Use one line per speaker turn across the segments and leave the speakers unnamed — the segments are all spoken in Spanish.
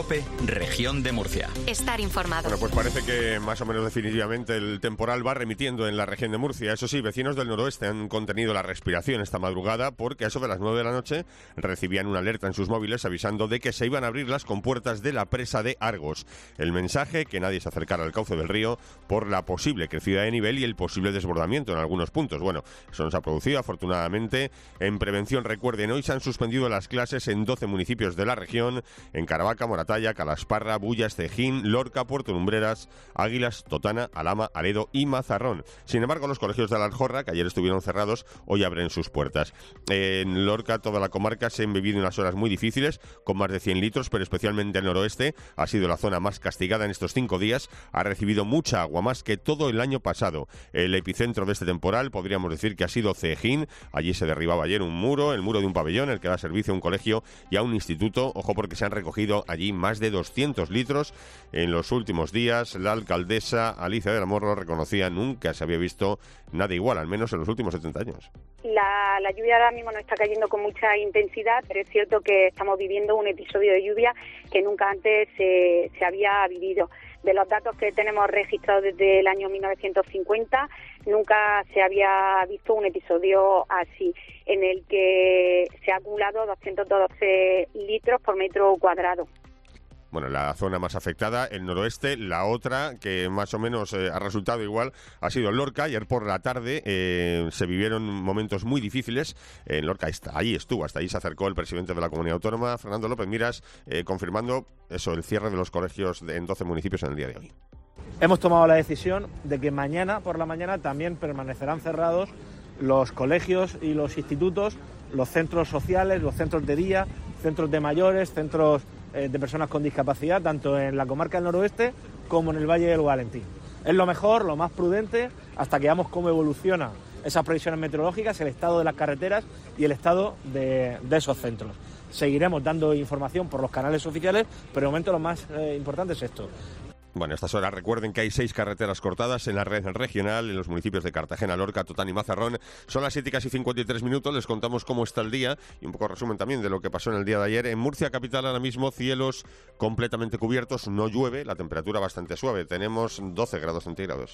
COPE, Región de Murcia.
Estar informado.
Bueno, pues parece que más o menos definitivamente el temporal va remitiendo en la región de Murcia. Eso sí, vecinos del noroeste han contenido la respiración esta madrugada porque a eso de las 9 de la noche recibían una alerta en sus móviles avisando de que se iban a abrir las compuertas de la presa de Argos. El mensaje, que nadie se acercara al cauce del río por la posible crecida de nivel y el posible desbordamiento en algunos puntos. Bueno, eso nos ha producido afortunadamente. En prevención, recuerden, hoy se han suspendido las clases en 12 municipios de la región, en Caravaca, Moratalla, Calasparra, Bullas, Cejín, Lorca, Puerto Lumbreras, Águilas, Totana, Alhama, Aledo y Mazarrón. Sin embargo, los colegios de la Aljorra, que ayer estuvieron cerrados, hoy abren sus puertas. En Lorca, toda la comarca se han vivido unas horas muy difíciles, con más de 100 litros, pero especialmente el noroeste ha sido la zona más castigada en estos 5 días. Ha recibido mucha agua, más que todo el año pasado. El epicentro de este temporal podríamos decir que ha sido Cejín. Allí se derribaba ayer un muro, el muro de un pabellón, el que da servicio a un colegio y a un instituto. Ojo, porque se han recogido allí más de 200 litros en los últimos días. La alcaldesa Alicia del Morro reconocía nunca se había visto nada igual, al menos en los últimos 70 años.
La lluvia ahora mismo no está cayendo con mucha intensidad, pero es cierto que estamos viviendo un episodio de lluvia que nunca antes se había vivido. De los datos que tenemos registrados desde el año 1950, nunca se había visto un episodio así, en el que se ha acumulado 212 litros por metro cuadrado.
Bueno, la zona más afectada, el noroeste. La otra, que más o menos ha resultado igual, ha sido Lorca. Ayer por la tarde se vivieron momentos muy difíciles. En Lorca, allí estuvo, hasta allí se acercó el presidente de la Comunidad Autónoma, Fernando López Miras, confirmando eso, el cierre de los colegios en 12 municipios en el día de hoy.
Hemos tomado la decisión de que mañana por la mañana también permanecerán cerrados los colegios y los institutos, los centros sociales, los centros de día, centros de mayores, centros de personas con discapacidad, tanto en la comarca del noroeste como en el Valle del Valentín. Es lo mejor, lo más prudente, hasta que veamos cómo evolucionan esas previsiones meteorológicas, el estado de las carreteras y el estado de esos centros. Seguiremos dando información por los canales oficiales, pero de momento lo más importante es esto.
Bueno, a estas horas recuerden que hay 6 carreteras cortadas en la red regional en los municipios de Cartagena, Lorca, Totana y Mazarrón. Son las 7:53, les contamos cómo está el día y un poco resumen también de lo que pasó en el día de ayer. En Murcia capital ahora mismo cielos completamente cubiertos, no llueve, la temperatura bastante suave, tenemos 12 grados centígrados.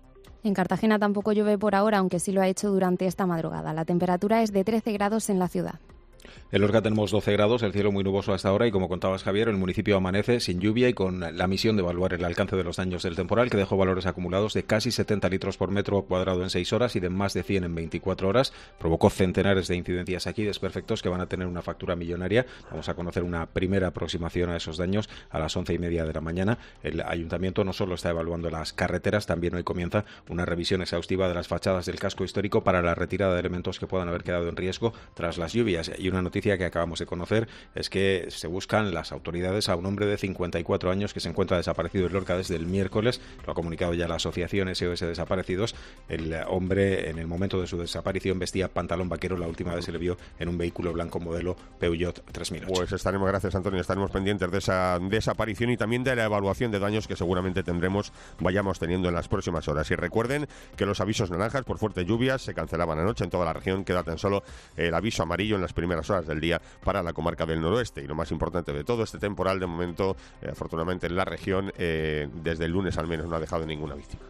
En Cartagena tampoco llueve por ahora, aunque sí lo ha hecho durante esta madrugada. La temperatura es de 13 grados en la ciudad.
En Lorca tenemos 12 grados, el cielo muy nuboso hasta ahora y como contabas Javier, el municipio amanece sin lluvia y con la misión de evaluar el alcance de los daños del temporal, que dejó valores acumulados de casi 70 litros por metro cuadrado en 6 horas y de más de 100 en 24 horas. Provocó centenares de incidencias aquí, desperfectos que van a tener una factura millonaria. Vamos a conocer una primera aproximación a esos daños a las 11:30 de la mañana. El ayuntamiento no solo está evaluando las carreteras, también hoy comienza una revisión exhaustiva de las fachadas del casco histórico para la retirada de elementos que puedan haber quedado en riesgo tras las lluvias. Y una noticia que acabamos de conocer es que se buscan las autoridades a un hombre de 54 años que se encuentra desaparecido en Lorca desde el miércoles. Lo ha comunicado ya la asociación SOS Desaparecidos. El hombre, en el momento de su desaparición, vestía pantalón vaquero. La última vez se le vio en un vehículo blanco modelo Peugeot 3008.
Pues estaremos, gracias Antonio, estaremos pendientes de esa desaparición y también de la evaluación de daños que seguramente vayamos teniendo en las próximas horas. Y recuerden que los avisos naranjas por fuertes lluvias se cancelaban anoche en toda la región. Queda tan solo el aviso amarillo en las primeras horas del día para la comarca del noroeste. Y lo más importante de todo, este temporal de momento, afortunadamente en la región, desde el lunes al menos no ha dejado ninguna víctima.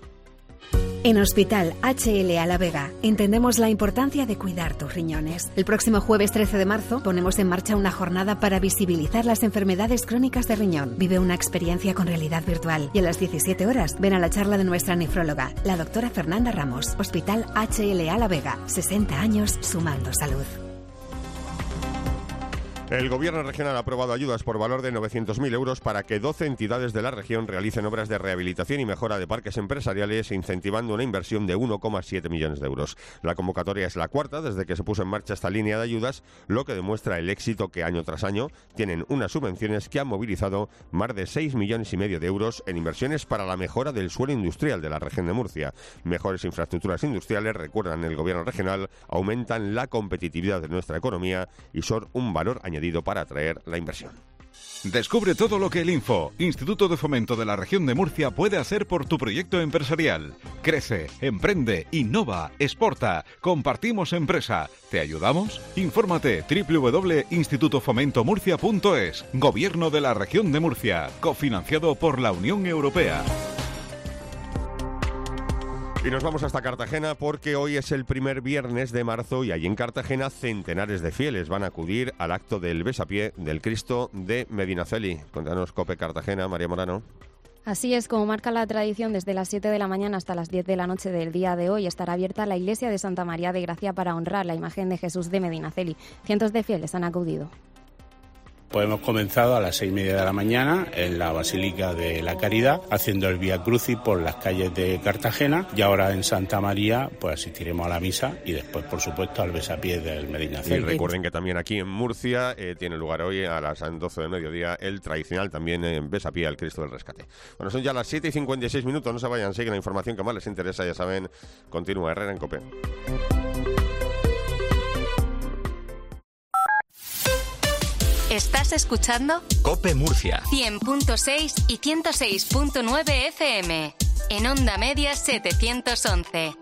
En Hospital HL Alavega entendemos la importancia de cuidar tus riñones. El próximo jueves 13 de marzo ponemos en marcha una jornada para visibilizar las enfermedades crónicas de riñón. Vive una experiencia con realidad virtual y a las 17 horas ven a la charla de nuestra nefróloga, la doctora Fernanda Ramos. Hospital HL Alavega, 60 años sumando salud.
El Gobierno regional ha aprobado ayudas por valor de 900.000 euros para que 12 entidades de la región realicen obras de rehabilitación y mejora de parques empresariales, incentivando una inversión de 1,7 millones de euros. La convocatoria es la cuarta desde que se puso en marcha esta línea de ayudas, lo que demuestra el éxito que año tras año tienen unas subvenciones que han movilizado más de 6,5 millones de euros en inversiones para la mejora del suelo industrial de la región de Murcia. Mejores infraestructuras industriales, recuerdan el Gobierno regional, aumentan la competitividad de nuestra economía y son un valor añadido para atraer la inversión.
Descubre todo lo que el Info, Instituto de Fomento de la Región de Murcia, puede hacer por tu proyecto empresarial. Crece, emprende, innova, exporta. Compartimos empresa. ¿Te ayudamos? Infórmate www.institutofomentomurcia.es. Gobierno de la Región de Murcia. Cofinanciado por la Unión Europea.
Y nos vamos hasta Cartagena porque hoy es el primer viernes de marzo y allí en Cartagena centenares de fieles van a acudir al acto del besapié del Cristo de Medinaceli. Cuéntanos, COPE Cartagena, María Morano.
Así es, como marca la tradición, desde las 7 de la mañana hasta las 10 de la noche del día de hoy estará abierta la iglesia de Santa María de Gracia para honrar la imagen de Jesús de Medinaceli. Cientos de fieles han acudido.
Pues hemos comenzado a las 6:30 de la mañana en la Basílica de la Caridad, haciendo el Vía Crucis por las calles de Cartagena, y ahora en Santa María pues asistiremos a la misa y después, por supuesto, al besapié del Medinaceli.
Y recuerden que también aquí en Murcia tiene lugar hoy a las 12 del mediodía el tradicional también besapié al Cristo del Rescate. Bueno, son ya las 7:56, no se vayan, siguen la información que más les interesa, ya saben, continúa Herrera en COPE.
¿Estás escuchando?
COPE Murcia
100.6 y 106.9 FM. En onda media 711.